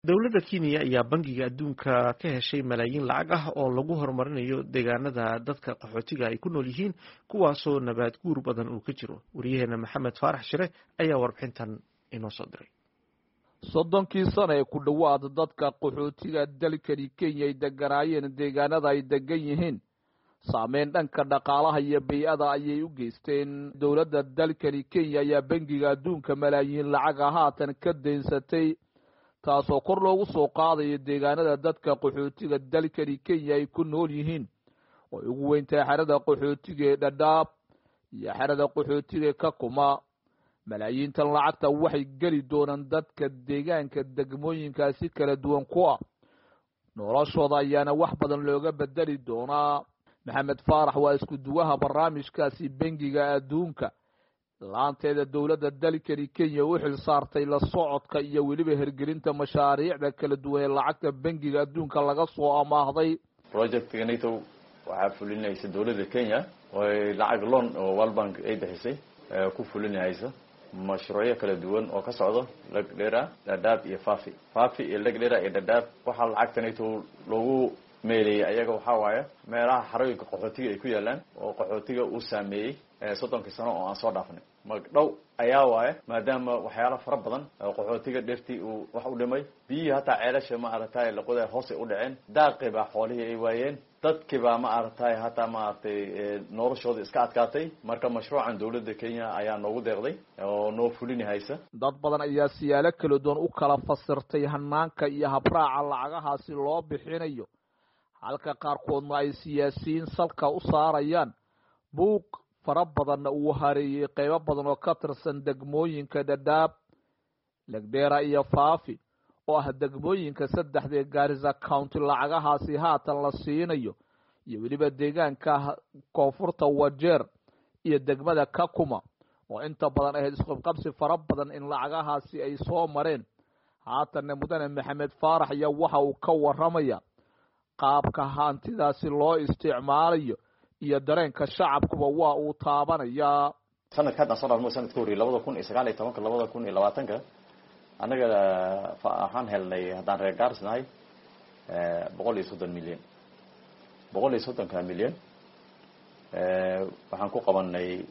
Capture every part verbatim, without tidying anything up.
dowladda Kenya ayaa bangiga adduunka ka heshay malaayiin lacag ah oo lagu horumarinayo deegaanada dadka qaxootiga ay ku nool yihiin kuwaasoo nabaad guur badan uu ka jiro. Wariyaheena Maxamed Faarax Shire ayaa warbixintan inoo soo diray. soddonkii sano ee ku dhowaad dadka qaxootiga dalkani Kenya ay deganaayeen deegaanada ay degan yihiin saameyn dhanka dhaqaalaha iyo bay'ada ayay u geysteen. dowladda dalkani Kenya ayaa bangiga adduunka malaayiin lacag ah haatan ka deensatay taasoo kor loogu soo qaadayo deegaanada dadka qaxootiga dalkani Kenya ay ku nool yihiin oo ugu weyntahay xerada qaxootiga ee Dadaab iyo xerada qaxootiga ee Kakuma. malaayiintan lacagta waxay geli doonaan dadka deegaanka degmooyinkaasi kala duwan ku ah noloshooda ayaana wax badan looga bedeli doonaa. maxamed faarax waa isku duwaha barnaamijkaasi bangiga adduunka laanteeda dowladda dalkani Kenya u xil saartay la socodka iyo weliba hirgelinta mashaariicda kala duwan ee lacagta bangiga adduunka laga soo amaahday. projectganito waxaa fulinaysa dowladda Kenya oo lacag loan oo World Bank ay bixisay ku fulinaysa mashruucyo kala duwan oo ka socdo Lagdera, Dadaab iyo Fafi. Fafi iyo Lagdera iyo Dadaab waxa lacagtanito loogu meelay ayaga waxa waaye meelaha xarooyinka qaxootiga ay ku yaalaan oo qaxootiga uu saameeyay soddonkii sano oo aan soo dhaafnay. magdhow ayaa waaye maadaama waxyaalo fara badan oo qaxootiga dheertii uu wax u dhimay biyo hata ceelasha ma aragtay laqoday hoos u dhaceen daaqii baa xoolihii ay waayeen dadkii baa ma aragtay hata ma aragtay noloshooda iska adkaatay. marka mashruucan dowladda Kenya ayaa noogu deeqday oo noo fulinaysa. dad badan ayaa siyaalo kala duwan u kala fasirtay hanaanka iyo habraaca lacagahaasi loo bixinayo halka qaarkoodna ay siyaasiyiin salka u saarayaan buuq fara badanna uu hareeyay qaybo badan oo ka tirsan degmooyinka Dadaab, Lagdera iyo Fafi oo ah degmooyinka saddexda Garissa County lacagahaasi haatan la siinayo iyo weliba deegaanka koonfurta Wajeer iyo degmada Kakuma oo inta badan ay isqabqabsi fara badan in lacagahaasi ay soo mareen. haatan mudane Maxamed Faarax ayaa waxa uu ka waramaya qaabka hantidaasi loo isticmaalayo iyo dareenka shacabkuba waa uu taabanaya. sanadkan sanadmo sanadkii hore laba kun iyo sagaal iyo toban laba kun iyo labaatan anaga waxaan helnay hadaan reer Garsnahay boqol iyo soddon milyan boqol iyo soddon milyan waxaan ku qabanay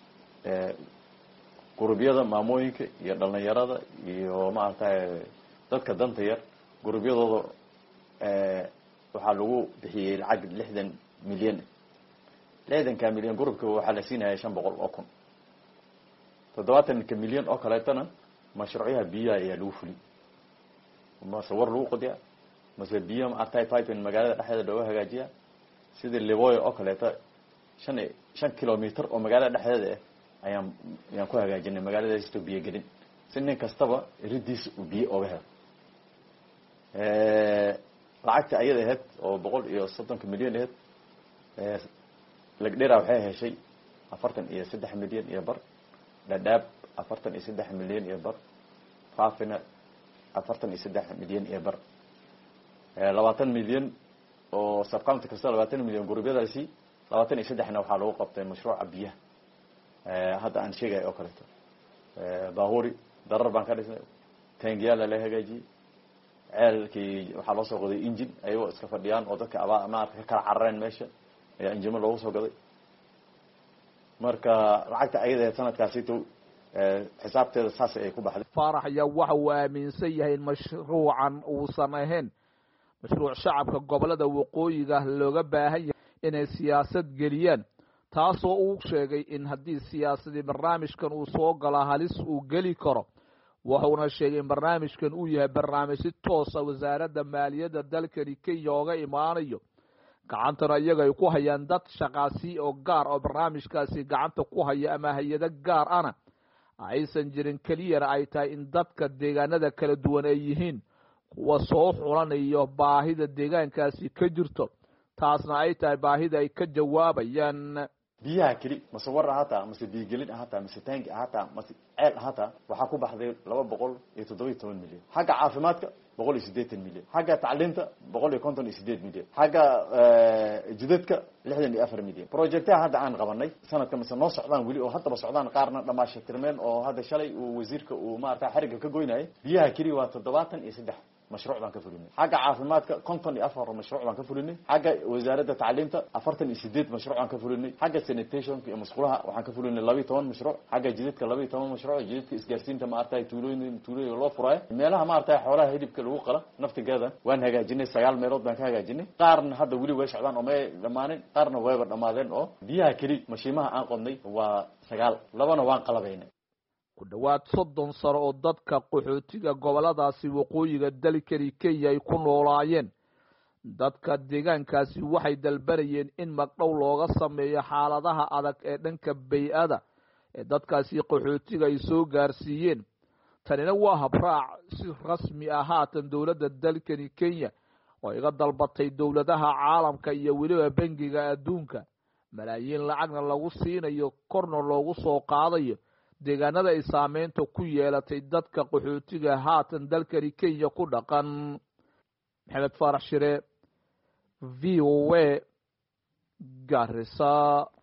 gurubyada maamooyinka iyo dhalinyarada iyo ma aragtay dadka danta yar gurubyadooda waxaa lagu bixiyay lacag lixdan milyan lixdan ka milyan gurubka waxaa la siinayaa shan boqol oo kun toddobaatan ka milyan oo kaleetana mashruucaha biyaha ayaa lagu fuli mase war lagu qodiya mase biyo ma aragtay pipeline magaalada dhexdeeda looga hagaajiya sida Liboya oo kaleeta shan shan kilometer oo magaalada dhexdeeda ah ayaan ayaan ku hagaajinay magaalada isto biyo gelin si nin kastaba ridiis u biyo ooga helo. ee lacagta ayada ahayd oo boqol iyo soddon milyan ahayd ee Lagdera waxay heshay afartan iyo saddex milyan iyo bar, Dadaab afartan iyo saddex milyan iyo bar, Fafina afartan iyo saddex milyan iyo bar. ee labaatan milyan oo subcounty kasta labaatan milyan gurubyadaasi labaatan iyo saddex na waxaa lagu qabtay mashruuca biyaha. ee hadda aan sheegay oo kaleeto ee baahuri darar baan ka dhisnay taangiyaal la hagaajiyay ceelkii waxaa loo soo qoday engine ayagoo iska fadhiyaan oo dadka aba ma ka kala carareen meesha ayaa injimo loogu soo gaday. marka lacagta ayada sanadkaasi to xisaabteeda saas ay ku baxday. Faarax ayaa waxa uu aaminsan yahay in mashruucan uusan ahayn mashruuc shacabka gobolada waqooyiga looga baahan yahay inay siyaasad geliyaan taasoo uu sheegay in haddii siyaasadii barnaamijkan uu soo gala halis uu geli karo. wuxuuna sheegay in barnaamijkan uu yahay barnaamij si toos ah wasaaradda maaliyadda dalkani Kenya ooga imaanayo gacantana iyaga ay ku hayaan dad shaqaasi oo gaar oo barnaamijkaasi gacanta ku haya ama hay'ado gaar ana aysan jirin kaliya ay tahay in dadka deegaanada kala duwan ay yihiin kuwa soo xulanayo baahida deegaankaasi ka jirto taasna ay tahay baahida ay ka jawaabayaan. biyaha kali masawar hata mase biigelin hata mase tank hata mase ceel hata waxa ku baxday laba boqol iyo toddoba iyo toban milyan. xagga caafimaadka boqol iyo siddeetan milyan, xagga tacliinta boqol iyo konton iyo siddeed milyan, xagga jidadka lixdan iyo afar milyan. projectaha hadda aan qabanay sanadka mase noo socdaan wali oo hadaba socdaan qaarna dhamaashatirmeen oo hadda shalay uu wasiirka uu ma arka xariga ka goynay biyaha kali waa toddobaatan iyo saddex mashruuc baan ka fulinay xagga caafimaadka konton iyo afar mashruuc baan ka fulinay xagga wasaaradda tacliinta afartan iyo sideed mashruuc baan ka fulinay xagga sanitationka iyo musqulaha waxaan ka fulinay laba iyo toban mashruuc xagga jidadka laba iyo toban mashruuc jidadka isgaarsiinta ma artay tuulooyin tuulooyin loo furayo meelaha ma artay xoolaha hilibka lagu qala naftigeeda waan hagaajinay sagaal meelood baan ka hagaajinay qaarna hadda weli way socdaan oo may dhamaanin qaarna wayba dhamaadeen oo biyaha keli mashiimaha aan qodnay waa sagaal labana waan qalabaynay ku dhawaad soddon sano oo dadka qaxootiga goboladaasi waqooyiga dalkani Kenya ay ku noolaayeen dadka deegaankaasi waxay dalbanayeen in magdhow looga sameeyo xaaladaha adag ee dhanka bay'ada ee dadkaasi qaxootiga ay soo gaarsiiyeen tanina waa habraac si rasmi ah haatan dowladda dalkani Kenya oo iga dalbatay dowladaha caalamka iyo weliba bangiga adduunka malaayiin lacagna lagu siinayo korna loogu soo qaadayo deegaanada ay saameynta ku yeelatay dadka qaxootiga haatan dalkani Kenya ku dhaqan. Maxamed Faarax Shire, V O A, Garissa.